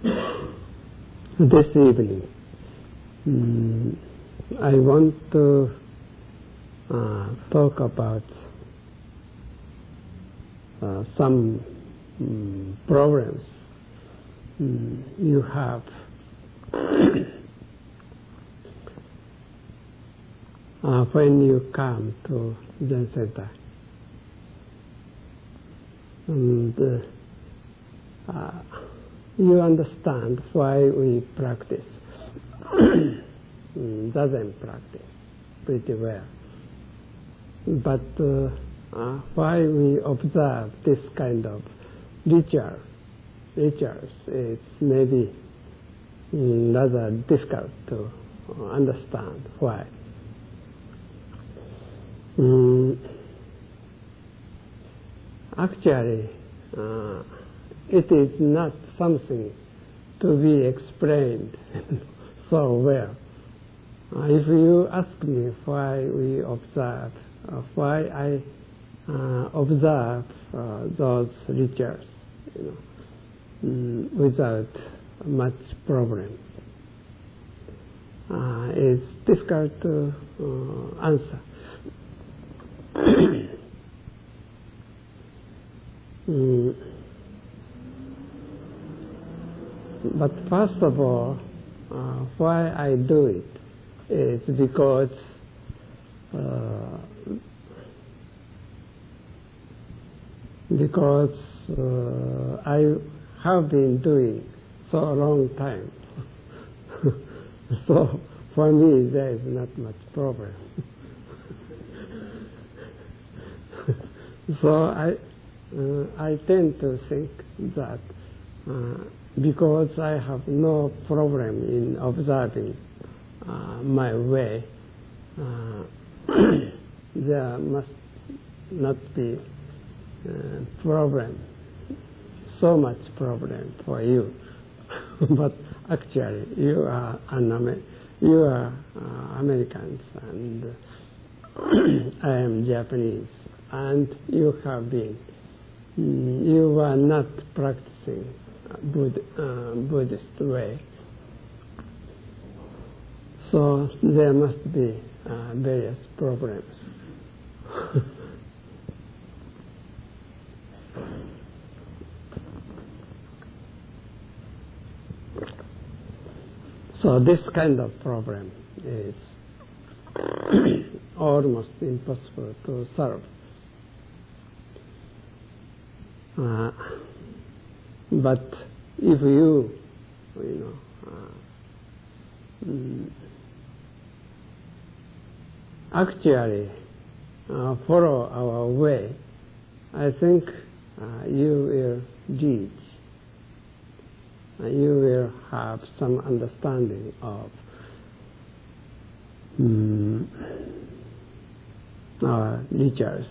This evening, I want to talk about some problems you have when you come to Zen Center. And you understand why we practice Zazen practice pretty well. But why we observe this kind of rituals, it's maybe rather difficult to understand why. Actually, it is not something to be explained so well. If you ask me why we observe, why I observe those rituals, without much problem, it's difficult to answer. But first of all, why I do it is because I have been doing so a long time. So for me there is not much problem. So I tend to think that because I have no problem in observing my way, there must not be so much problem for you. But actually, you are Americans, and I am Japanese, and you have been. You are not practicing Buddhist way, so there must be various problems. So this kind of problem is almost impossible to solve. But if you actually follow our way, I think you will reach. You will have some understanding of our rituals.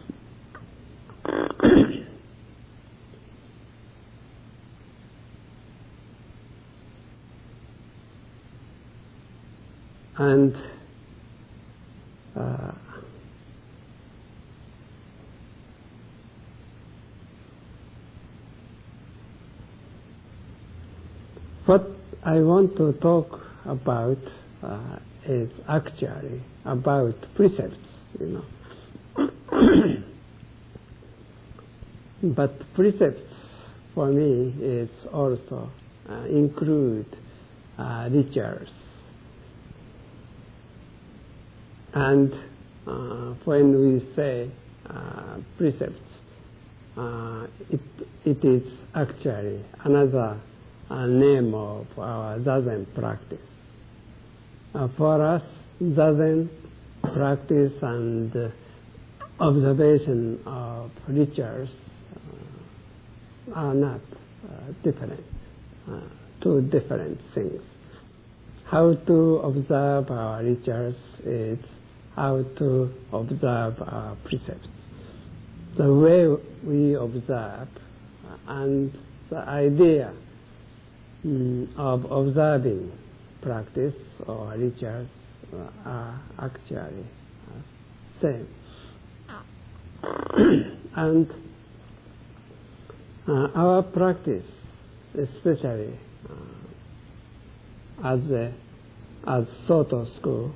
And what I want to talk about is actually about precepts, But precepts for me is also include rituals. And when we say precepts, it is actually another name of our Zazen practice. For us, Zazen practice and observation of rituals are not different, two different things. How to observe our rituals is how to observe our precepts. The way we observe and the idea of observing practice or rituals are actually same. And our practice especially as Soto school,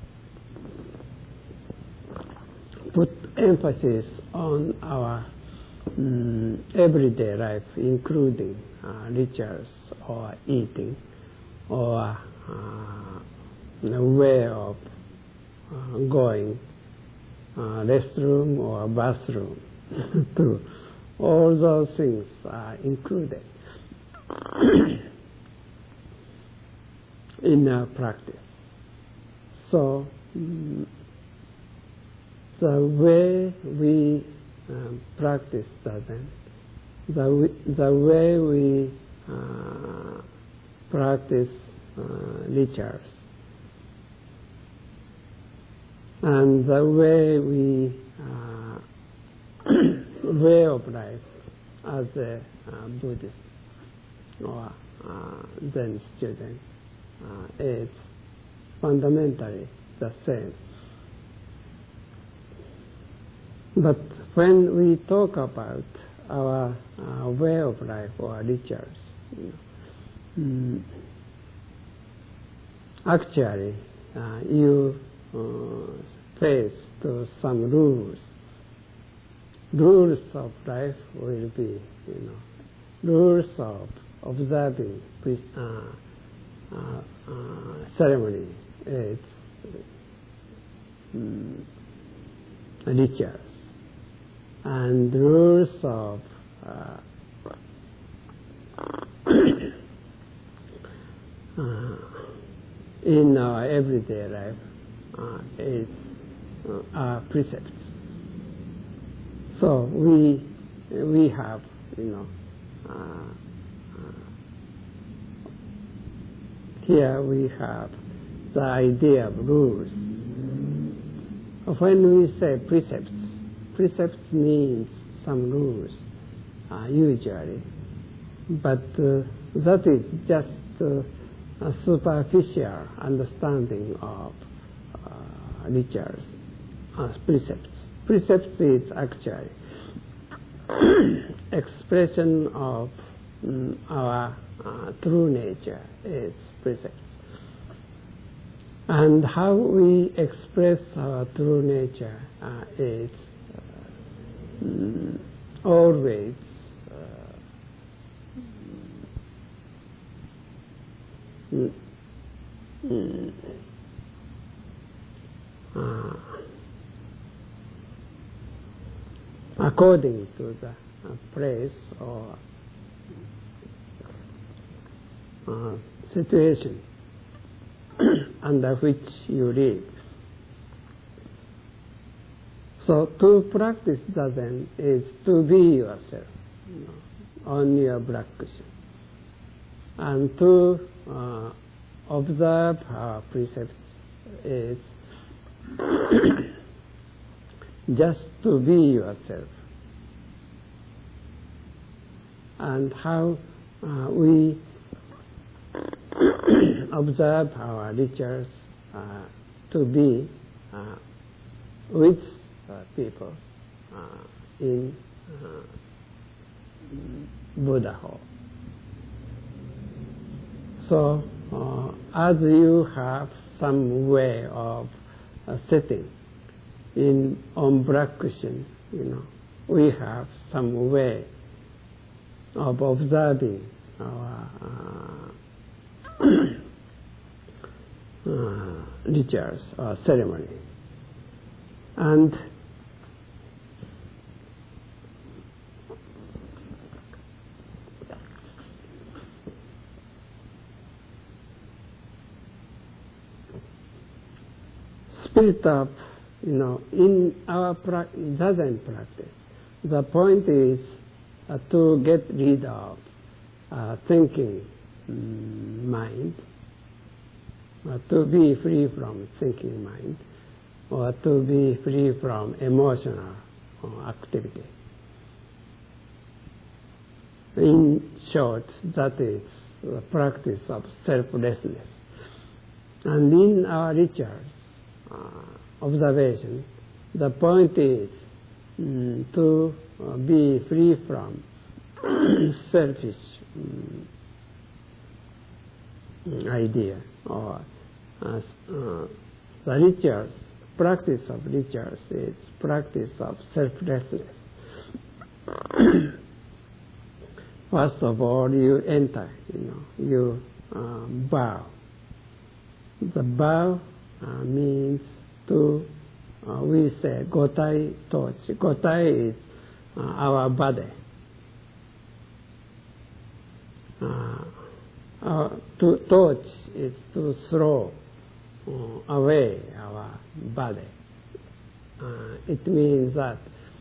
put emphasis on our everyday life, including rituals or eating or the way of going restroom or bathroom too. All those things are included in our practice. So the way we practice Zazen, the way we practice rituals, and the way we way of life as a Buddhist or Zen student is fundamentally the same. But when we talk about our way of life or rituals, actually you face to some rules. Rules of life will be, rules of observing ceremony, it's rituals, and rules of in our everyday life is precepts. So we have here we have the idea of rules. When we say precepts means some rules usually, but that is just a superficial understanding of rituals as precepts. Precepts is actually expression of our true nature is precepts. And how we express our true nature is always according to the place or situation under which you live. So to practice Zazen is to be yourself on your black cushion, and to observe our precepts is just to be yourself. And how we observe our rituals to be with people in Buddhahood. So as you have some way of sitting on black cushion, we have some way of observing our rituals or ceremony. And spirit of, in our Zazen practice, the point is to get rid of thinking mind, or to be free from thinking mind, or to be free from emotional activity. In short, that is the practice of selflessness. And in our rituals, observation, the point is to be free from selfish idea, or the rituals, practice of rituals is practice of selflessness. First of all, you enter, you bow. The bow means to, we say, gotai torch. Gotai is our body. To torch is to throw away our body. It means that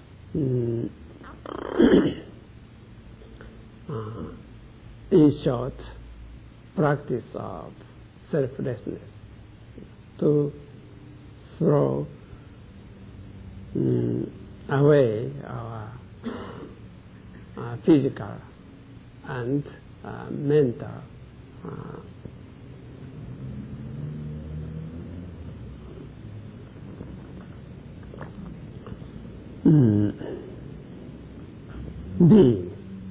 in short, practice of selflessness, to throw away our physical and mental being.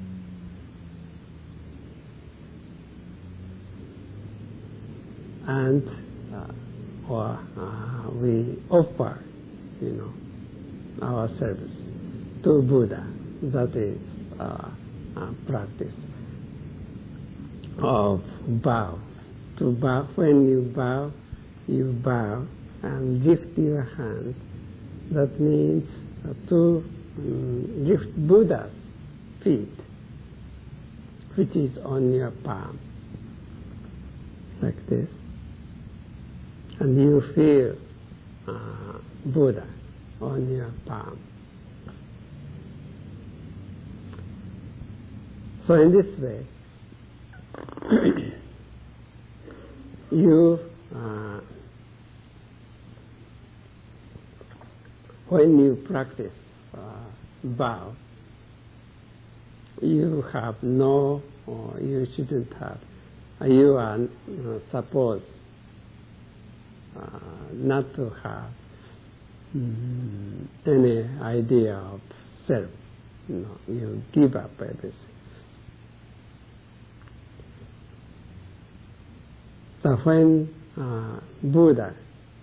And we offer, ourselves to Buddha. That is practice of bow. To bow, when you bow and lift your hand. That means to lift Buddha's feet, which is on your palm, like this. And you feel Buddha on your palm. So in this way, you, when you practice bow, you have no, or you shouldn't have, you are supposed not to have any idea of self. You give up everything. So when Buddha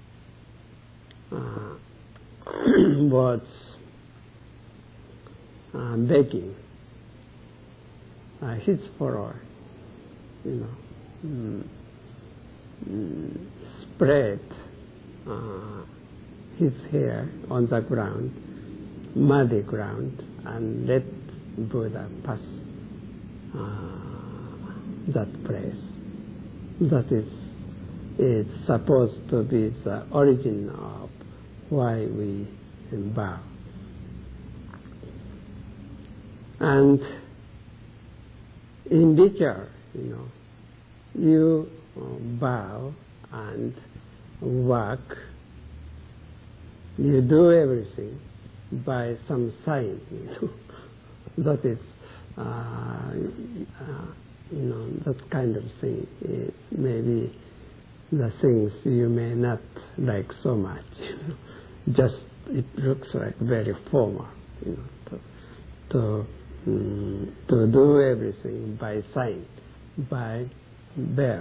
was begging his follower, spread his hair on the ground, muddy ground, and let Buddha pass that place. That is, it's supposed to be the origin of why we bow. And in nature, you bow and work, you do everything by some sign, that is, that kind of thing is maybe the things you may not like so much. Just it looks like very formal, to do everything by sign, by bear.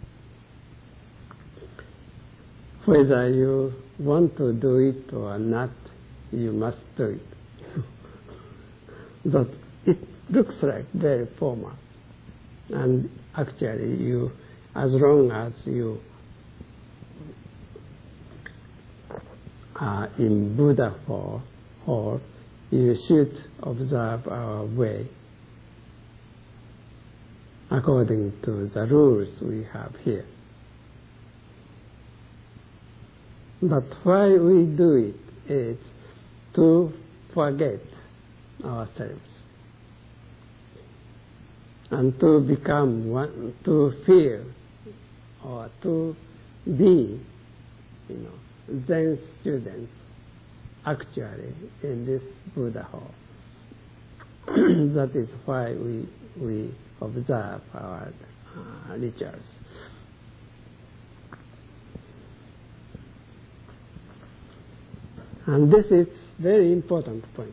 Whether you want to do it or not, you must do it. That it looks like very formal. And actually, you, as long as you are in Buddha hall, you should observe our way according to the rules we have here. But why we do it is to forget ourselves and to become one, to feel or to be, Zen students actually in this Buddha hall. That is why we observe our rituals. And this is very important point.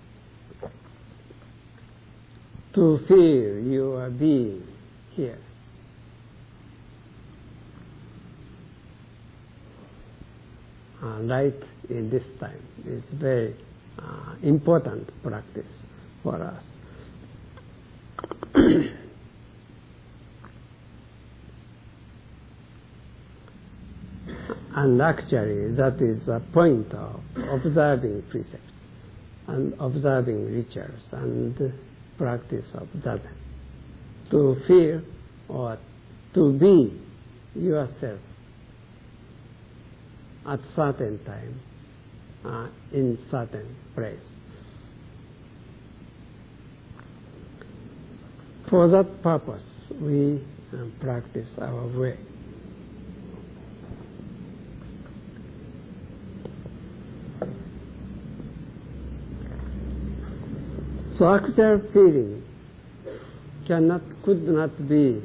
To feel your being here. right in this time. It's very important practice for us. And actually, that is the point of observing precepts and observing rituals and practice of that. To feel or to be yourself at certain time, in certain place. For that purpose, we practice our way. So actual feeling could not be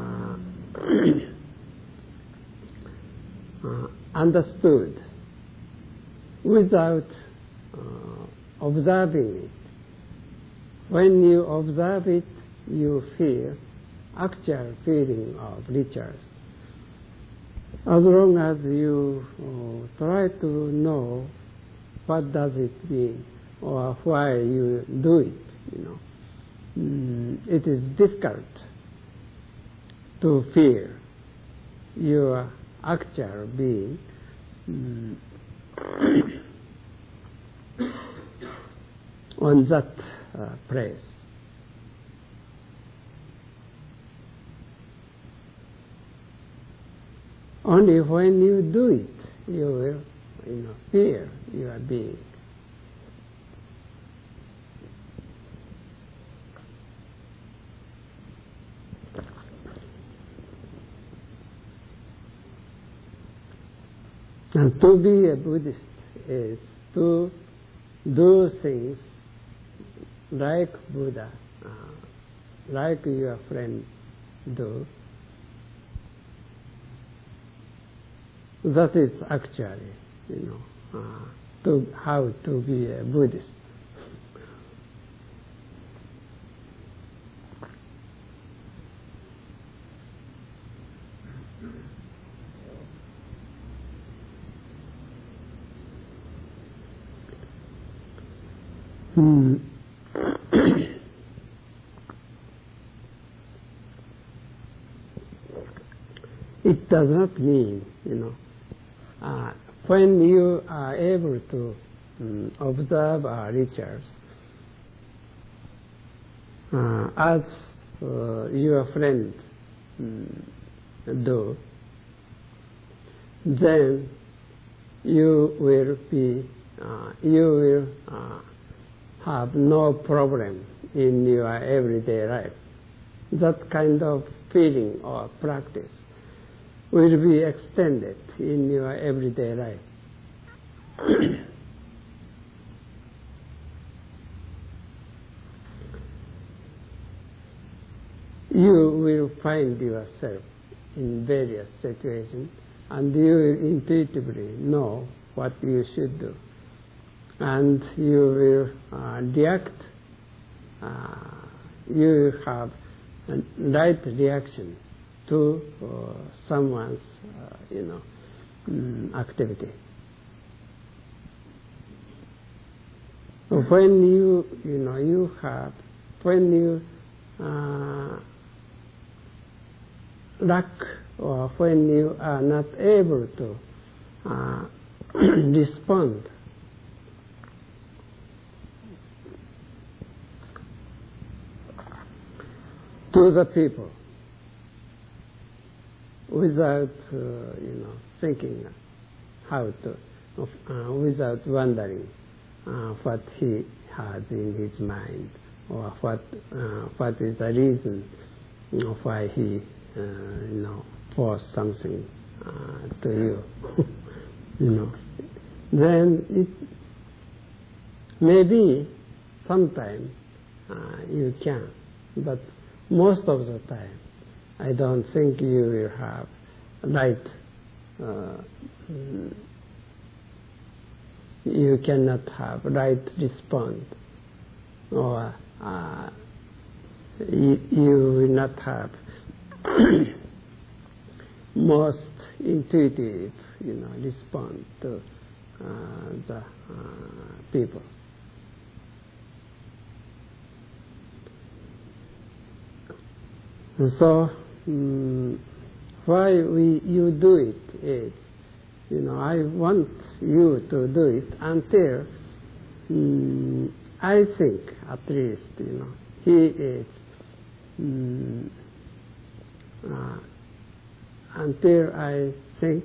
understood without observing it. When you observe it, you feel actual feeling of rituals. As long as you try to know what does it mean or why you do it, it is difficult to feel your actual being on that place. Only when you do it, you will feel your being. And to be a Buddhist is to do things like Buddha, like your friend do. That is actually, how to be a Buddhist. It does not mean, when you are able to observe our rituals, as your friend do, then you will have no problem in your everyday life. That kind of feeling or practice will be extended in your everyday life. You will find yourself in various situations and you will intuitively know what you should do. And you will react, you will have a right reaction to someone's, activity. When when you lack or when you are not able to respond to the people without thinking how to, without wondering what he has in his mind or what is the reason why he forced something to you. Then it maybe sometime you can, but most of the time I don't think you will have right. You cannot have right response, or you will not have most intuitive, response to the people. And so, why you do it is, I want you to do it until I think, at least, he is, until I think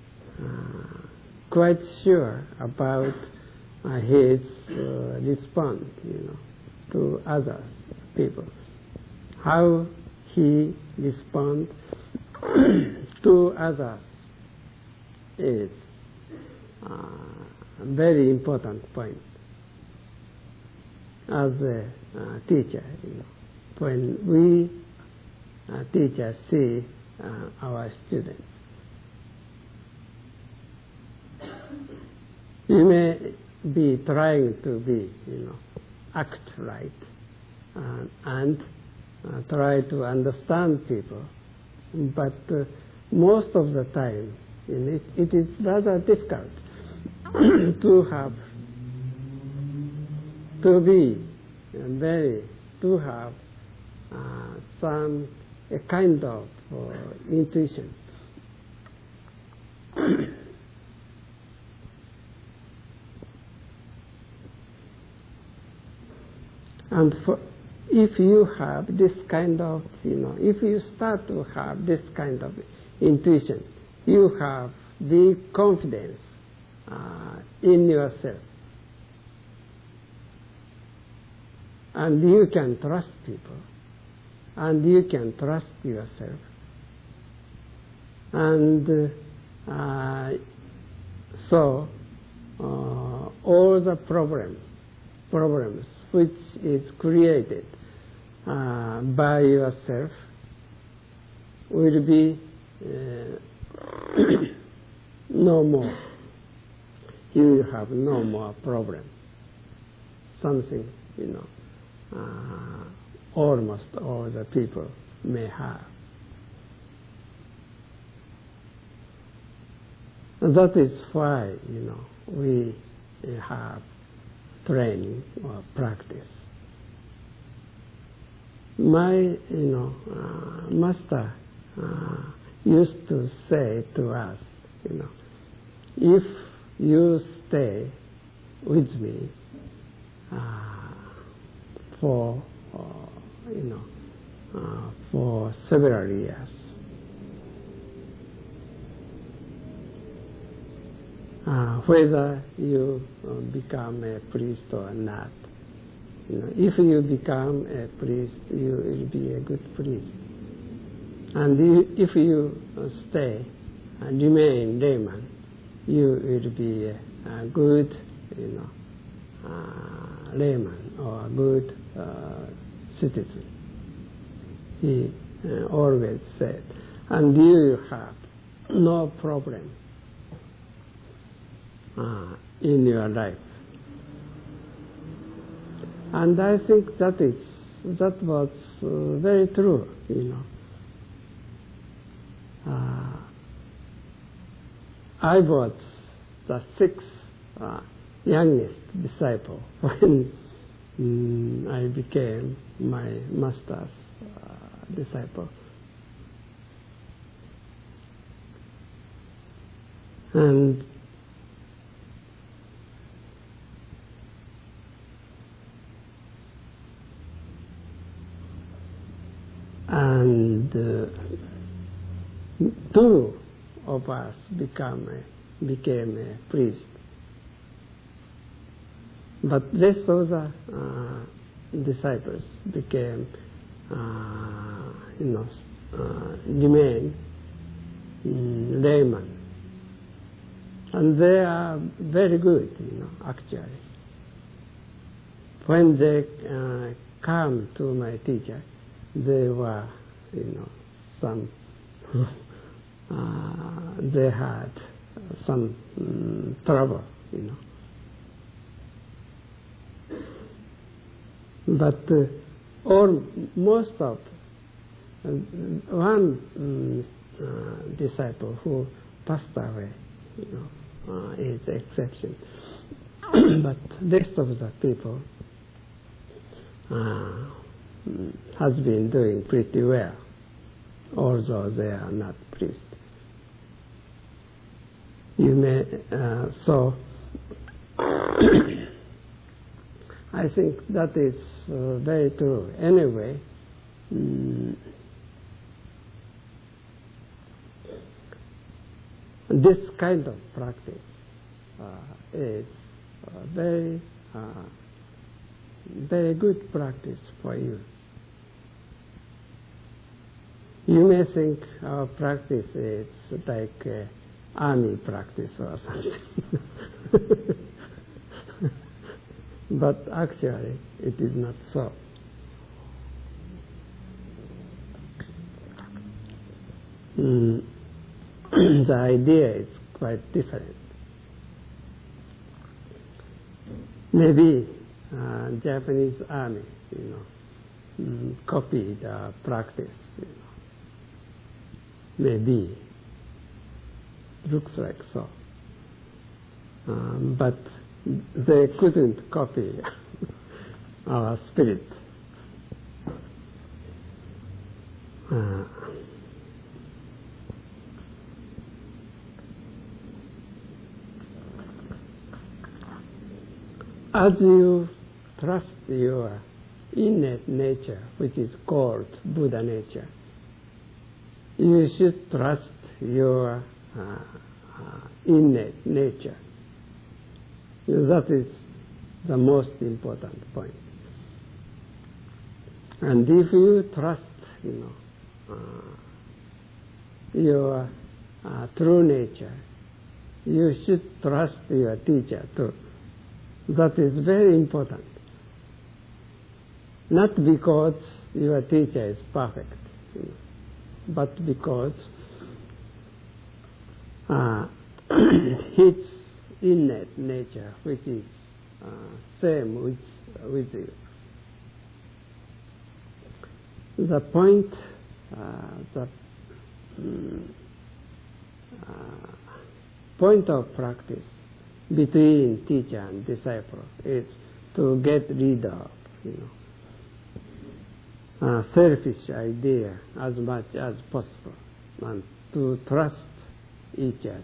quite sure about his response, to other people. How he responds to others is a very important point. As a teacher, when we teachers see our students, you may be trying to be, act right and try to understand people, but most of the time, it is rather difficult to have a kind of intuition. And if you have this kind of, if you start to have this kind of intuition, you have the confidence in yourself. And you can trust people. And you can trust yourself. And so all the problems which is created by yourself will be no more. You will have no more problem. Something, almost all the people may have. And that is why, we have training or practice. My, master used to say to us, if you stay with me for several years, whether you become a priest or not, if you become a priest, you will be a good priest. And if you stay and remain layman, you will be a good, layman or a good citizen. He always said, and you will have no problem in your life. And I think that was very true, I was the sixth youngest disciple when I became my master's disciple. And two of us became a priest. But rest of the disciples became, remain laymen. And they are very good, actually. When they come to my teacher, they were, some, they had some trouble, But most of one disciple who passed away, is exception. But rest of the people has been doing pretty well, although they are not priests. You may so. I think that is very true. Anyway, this kind of practice is very, very good practice for you. You may think our practice is like army practice or something. But actually, it is not so. The idea is quite different. Maybe Japanese army, copied our practice. Maybe looks like so, but they couldn't copy our spirit. As you trust your innate nature, which is called Buddha nature, you should trust your innate nature. That is the most important point. And if you trust, your true nature, you should trust your teacher too. That is very important. Not because your teacher is perfect, but because his innate nature, which is same with you. The point, point of practice between teacher and disciple is to get rid of, selfish idea as much as possible, and to trust each other.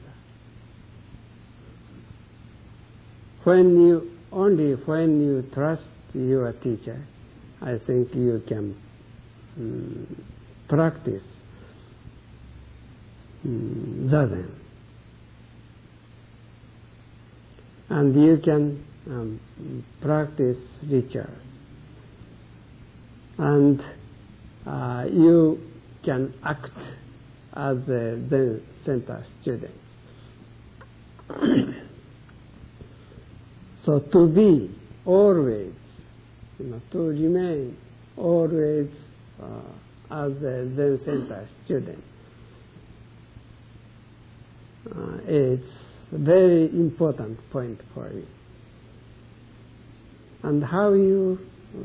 Only when you trust your teacher, I think you can practice Zazen. And you can practice rituals. And you can act as a Zen center student. So to be always, to remain always as a Zen center student is a very important point for you. And how you,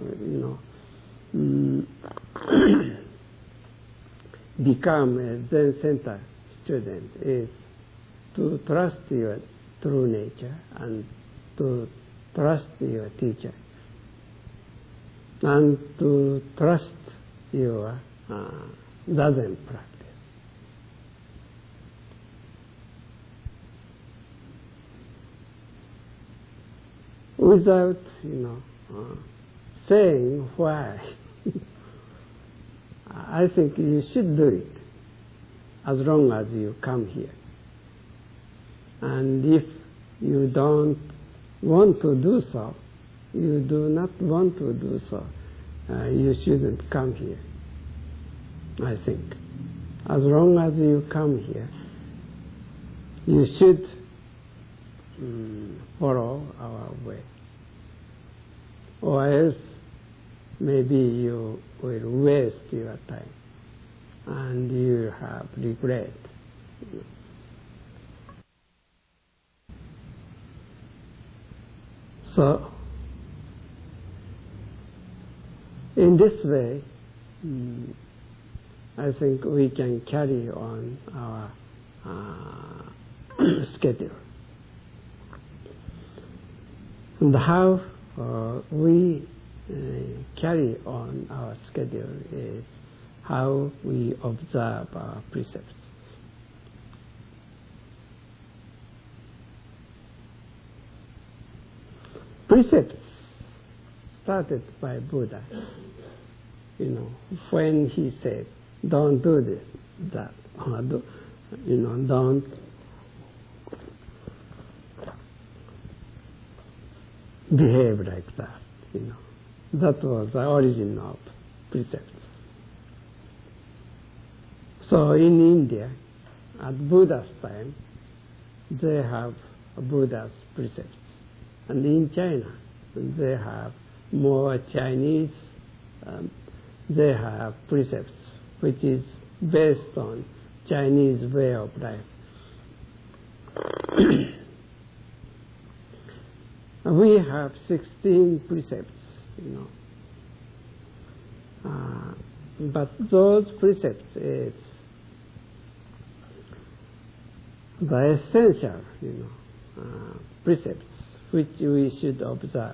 become a Zen center student is to trust your true nature and to trust your teacher and to trust your Zazen practice. Without, saying why, I think you should do it as long as you come here. And if you don't want to do so, you do not want to do so, you shouldn't come here, I think. As long as you come here, you should follow our way. Or else, maybe you will waste your time and you have regret. So, in this way, I think we can carry on our schedule. And how we carry on our schedule is how we observe our precepts. Precepts started by Buddha. When he said, "Don't do this, that, or don't behave like that." That was the origin of precepts. So in India, at Buddha's time, they have Buddha's precepts. And in China, they have more Chinese, they have precepts, which is based on Chinese way of life. We have 16 precepts, but those precepts is the essential, precepts which we should observe.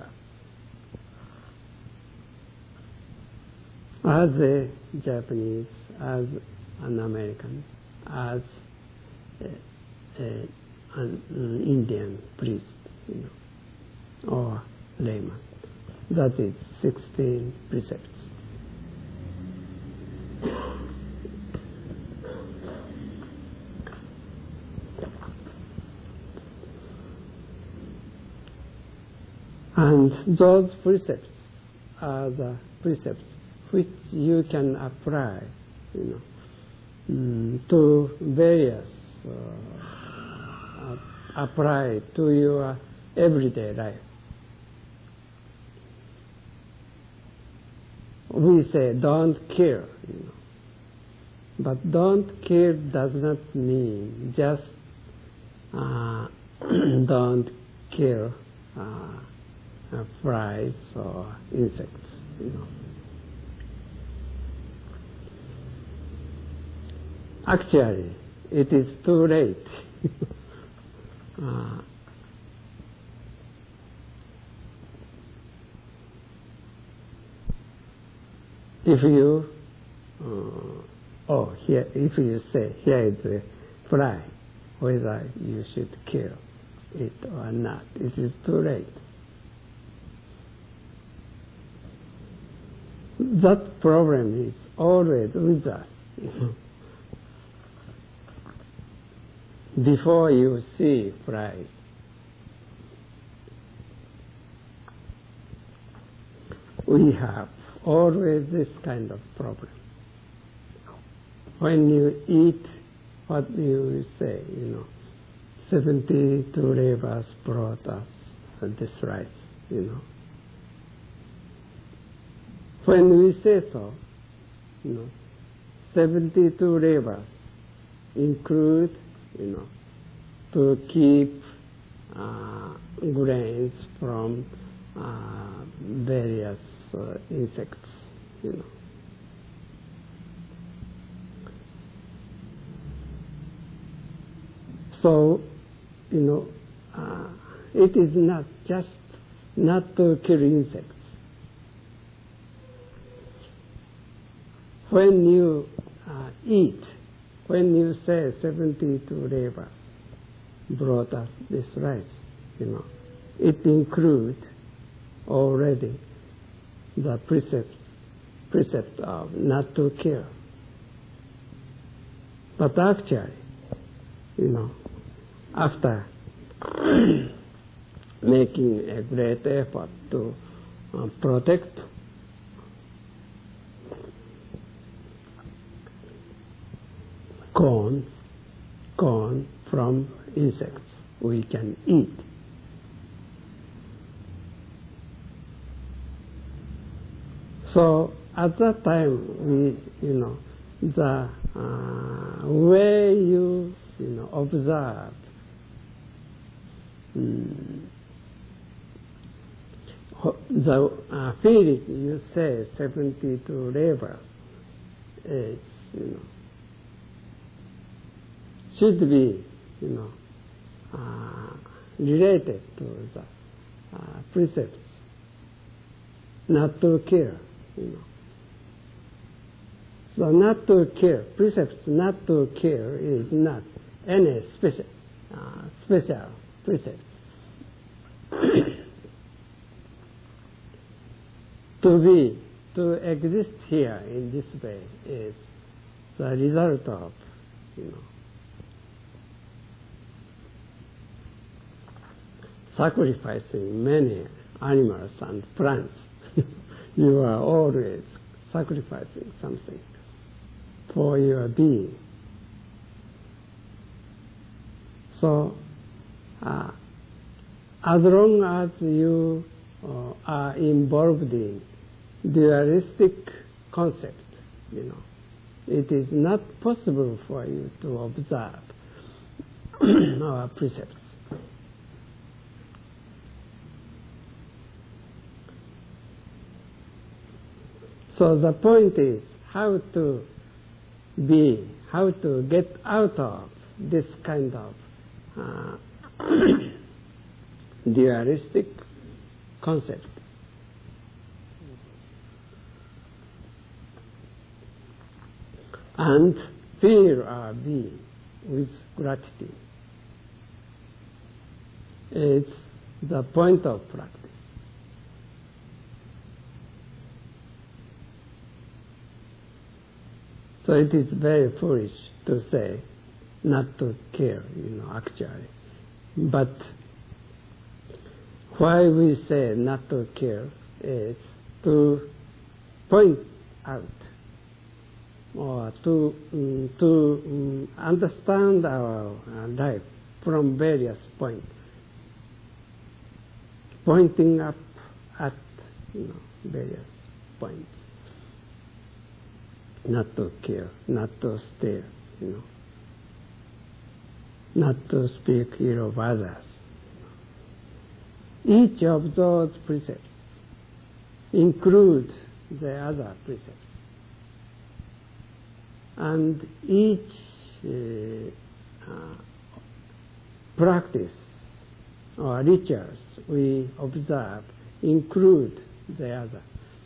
As a Japanese, as an American, as an Indian priest, or layman. That is 16 precepts. And those precepts are the precepts which you can apply, to various, apply to your everyday life. We say don't kill, but don't kill does not mean just don't kill flies or insects. Actually, it is too late. If you, if you say here is a fly, whether you should kill it or not, it is too late. That problem is always with us. Before you see flies, we have always this kind of problem. When you eat, what you say, 72 rivers brought us this rice, When we say so, 72 rivers include, to keep grains from various insects, So, it is not just not to kill insects. When you eat, when you say 72 rivers brought us this rice, it includes already the precept of not to kill. But actually, after making a great effort to protect corn from insects, we can eat. So at that time, the way you observe the feeling you say 72 rivers is should be related to the precepts not to kill, So not to kill, precepts not to kill is not any special precepts. To exist here in this way is the result of, sacrificing many animals and plants. You are always sacrificing something for your being. So, as long as you are involved in dualistic concept, it is not possible for you to observe our precepts. So the point is how to get out of this kind of dualistic concept. And feel our being with gratitude. It's the point of practice. So it is very foolish to say not to care, actually. But why we say not to care is to point out or to understand our life from various points, pointing up at various points. Not to care, not to stare, not to speak ill of others. Each of those precepts include the other precepts. And each practice or rituals we observe include the other.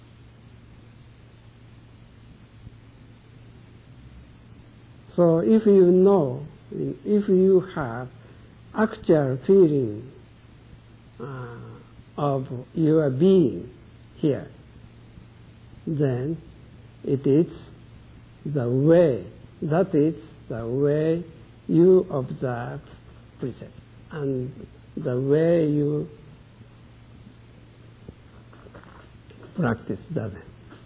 So if you have actual feeling of your being here, then it is that is the way you observe precepts and the way you practice them.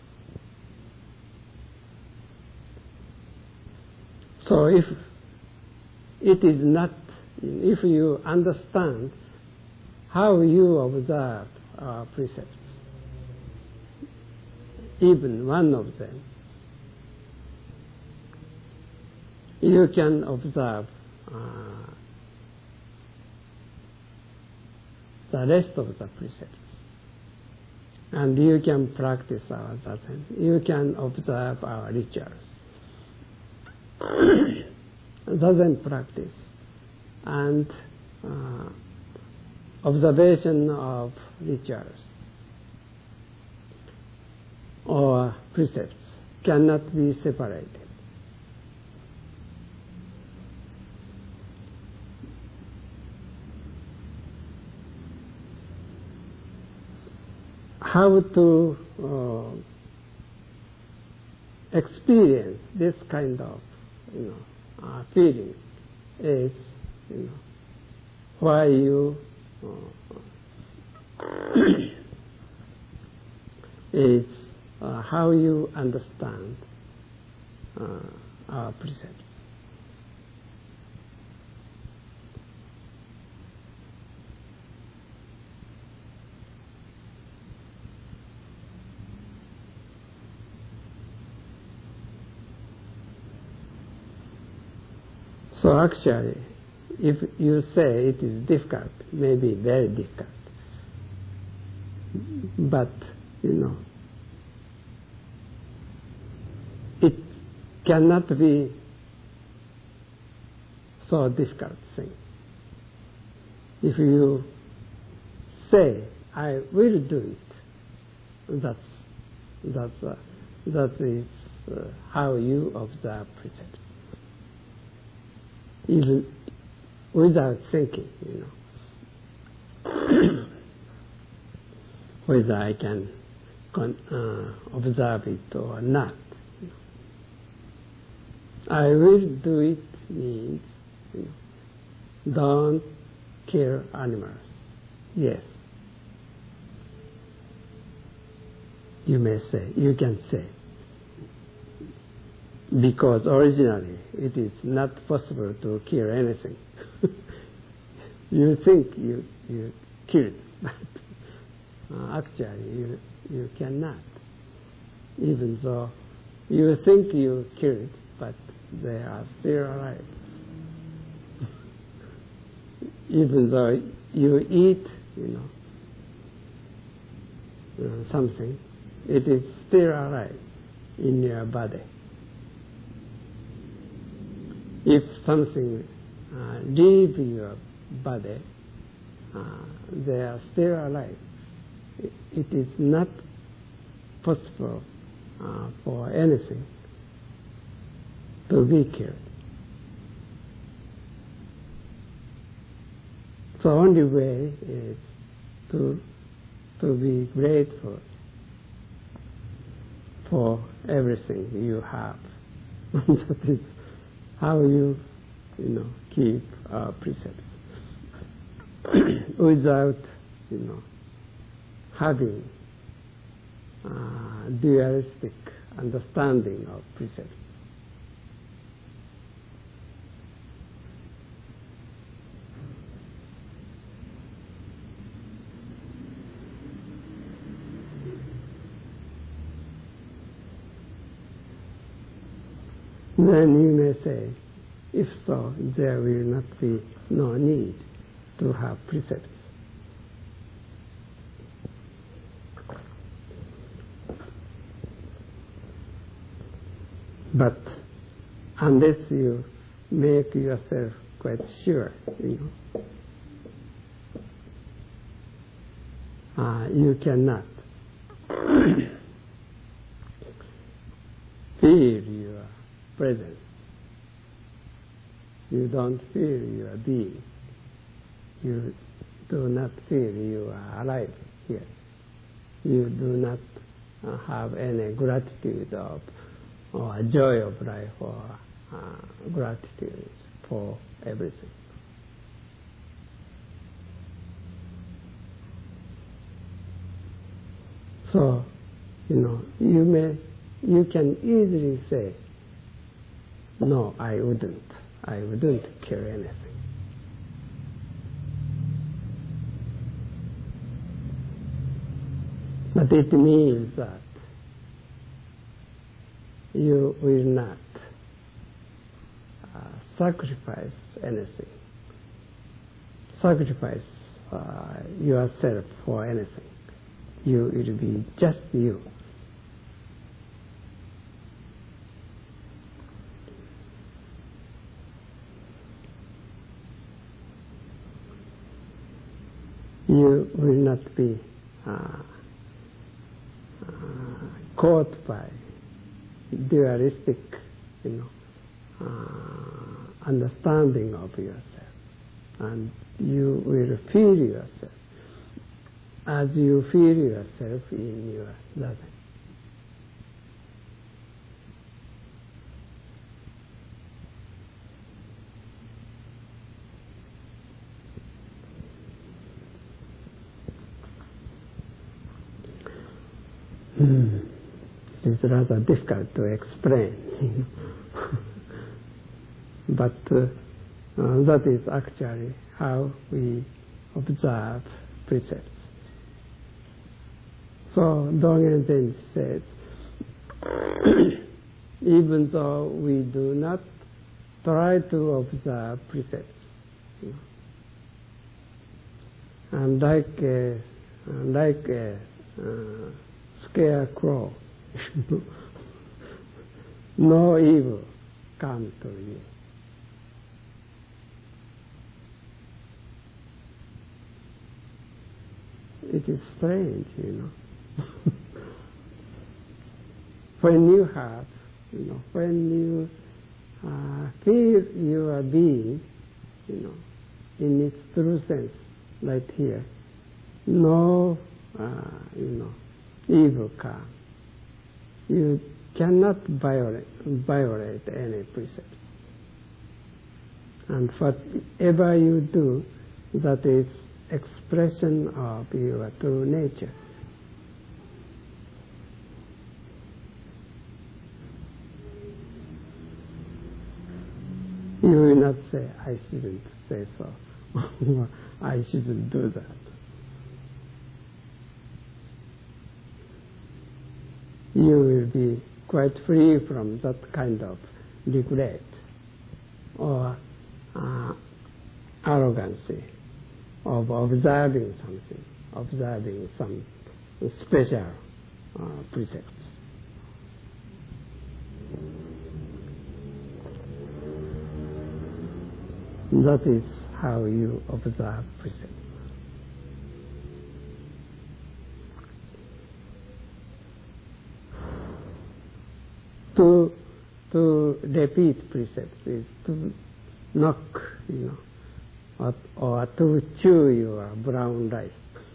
So if you understand how you observe our precepts, even one of them, you can observe the rest of the precepts. And you can practice our dhasan. You can observe our rituals. Dhasan practice and observation of rituals or precepts cannot be separated. How to experience this kind of feeling is why you is how you understand our precepts. So actually, if you say it is difficult, maybe very difficult, but it cannot be so difficult thing. If you say, I will do it. That is how you observe precepts. Even without thinking, whether I can observe it or not. I will do it means, don't kill animals. Yes. You can say. Because originally it is not possible to kill anything. You think you killed, but actually you cannot. Even though you think you killed, but they are still alive. Even though you eat, something, it is still alive in your body. If something leaves your body, they are still alive. It is not possible for anything to be killed. So only way is to be grateful for everything you have. That is how you keep precepts without having dualistic understanding of precepts. Then you may say, if so, there will not be no need to have precepts. But unless you make yourself quite sure, you cannot feel your presence. You don't feel your being. You do not feel you are alive here. You do not have any gratitude or joy of life or gratitude for everything. So, you can easily say, no, I wouldn't kill anything. But it means that you will not sacrifice anything, sacrifice yourself for anything. You will be just you. You will not be caught by dualistic, understanding of yourself, and you will feel yourself as you feel yourself in your loving. It's rather difficult to explain, but that is actually how we observe precepts. So Dogen Zenji says, even though we do not try to observe precepts, and like a scarecrow, no evil comes to you. it is strange, When you have, when you feel your being, in its true sense, right here, no, evil comes. You cannot violate any precept. And whatever you do, that is expression of your true nature. You will not say, I shouldn't say so, or I shouldn't do that. You will be quite free from that kind of regret or arrogancy of observing something, observing some special precepts. That is how you observe precepts. To repeat precepts is to knock, or to chew your brown rice.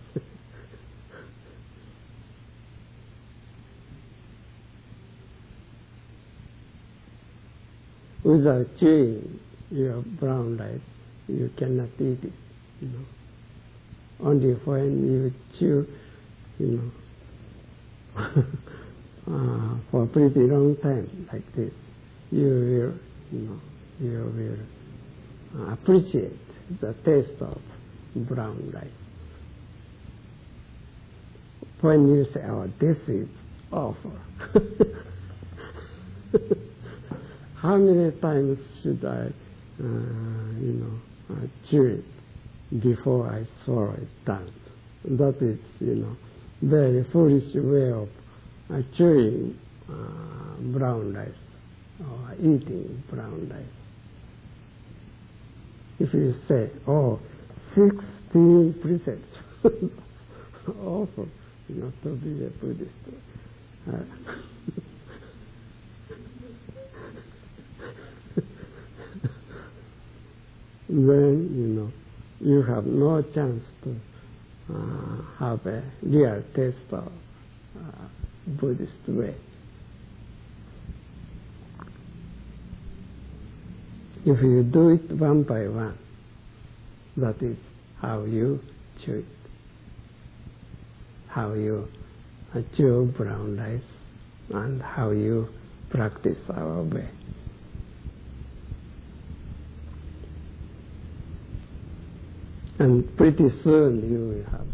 Without chewing your brown rice, you cannot eat it. Only when you chew, for a pretty long time like this, you will appreciate the taste of brown rice. When you say, "Oh, this is awful," how many times should I, chew it before I swallow it down? That is, very foolish way of chewing brown rice or eating brown rice. If you say, 16 precepts, awful, not to be a Buddhist. Then, you have no chance to have a real taste of Buddhist way. If you do it one by one, that is how you chew it, how you chew brown rice, and how you practice our way. And pretty soon you will have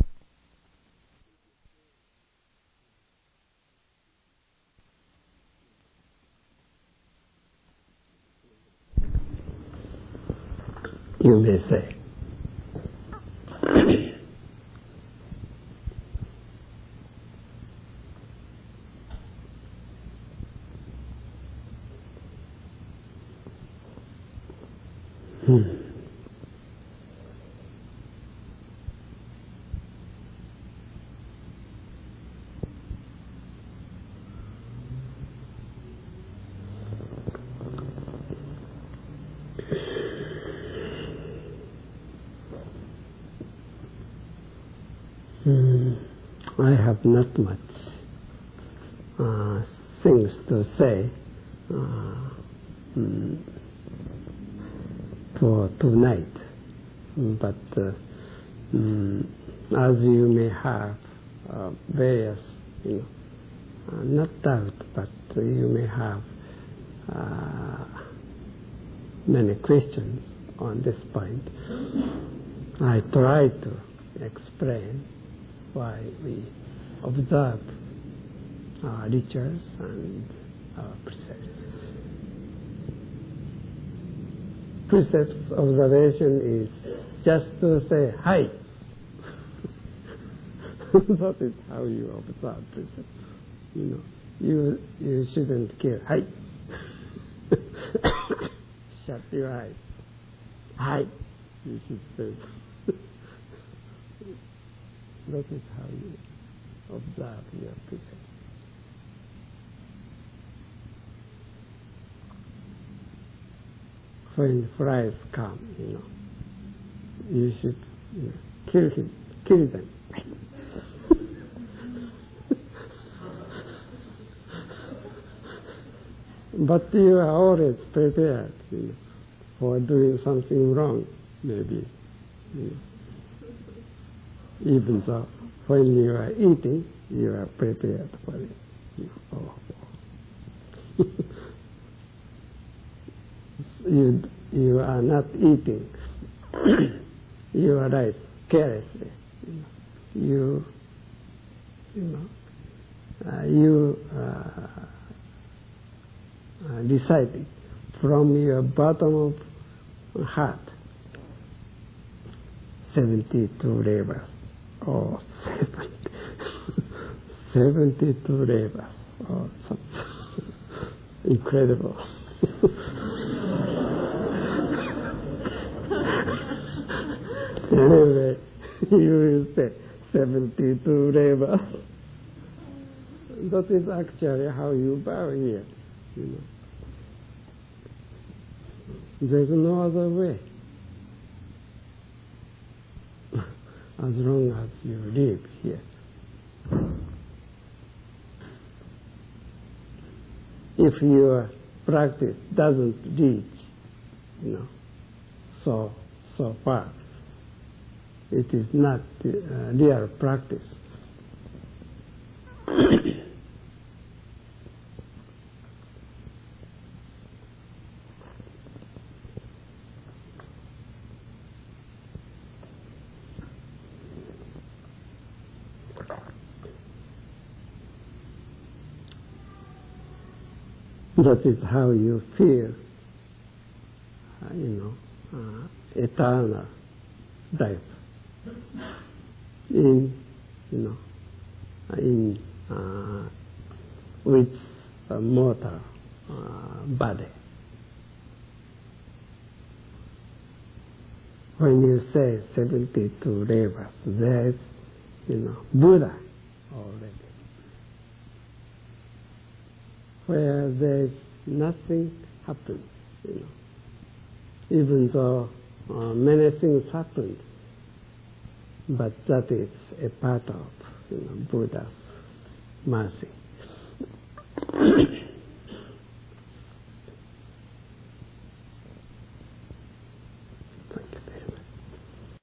you may say. I have not much things to say for tonight, but as you may have various, not doubt, but you may have many questions on this point. I try to explain why we observe our rituals and our precepts. Precepts observation is just to say hi. That is how you observe precepts. You shouldn't kill. Hi. Shut your eyes. Hi. You should say. That is how you observe your presence. When flies come, you should kill them. But you are always prepared for doing something wrong, maybe. Even though when you are eating, you are prepared for it. You are not eating your rice carelessly. You decided from your bottom of heart 72 labors or 72 labors or something incredible. Anyway, you will say 72 labors. That is actually how you bow here. There's no other way. As long as you live here. If your practice doesn't reach, so far, it is not real practice. That is how you feel, eternal life with a mortal body. When you say 72 labors, there is, Buddha already. Where there is nothing happens, even though many things happen, but that is a part of Buddha's mercy.